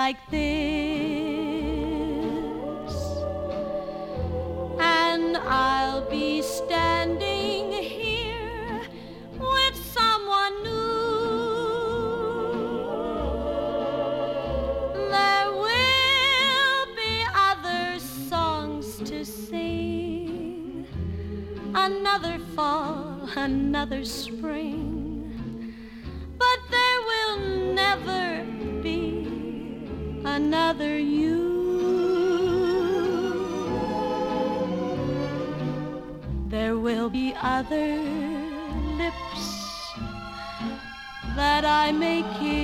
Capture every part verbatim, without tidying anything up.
like this, and I'll be standing here with someone new. There will be other songs to sing, another fall, another spring, but there will never be another you. There will be other lips that I may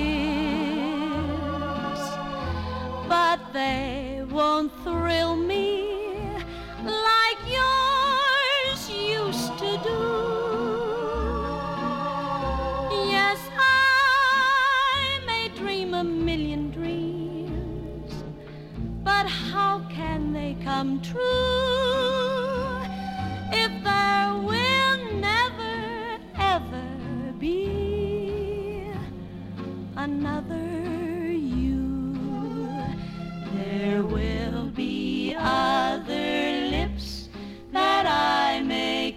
kiss, but they won't thrill me like yours used to do. Yes, I may dream a million dreams, but how can they come true if there will never, ever be another you? There will be other lips that I may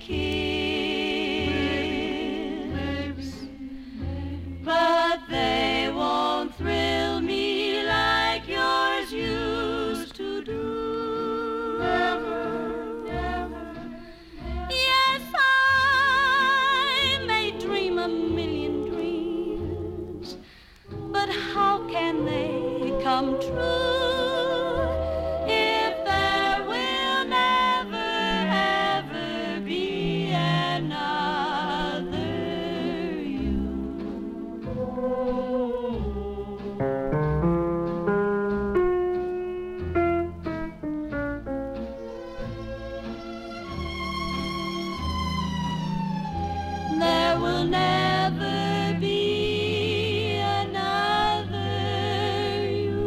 kiss, but they won't thrill me like yours used to do. Never, never. Yes, I may dream a million dreams, but how can they come true if there will never, ever be another you? There will never be another you.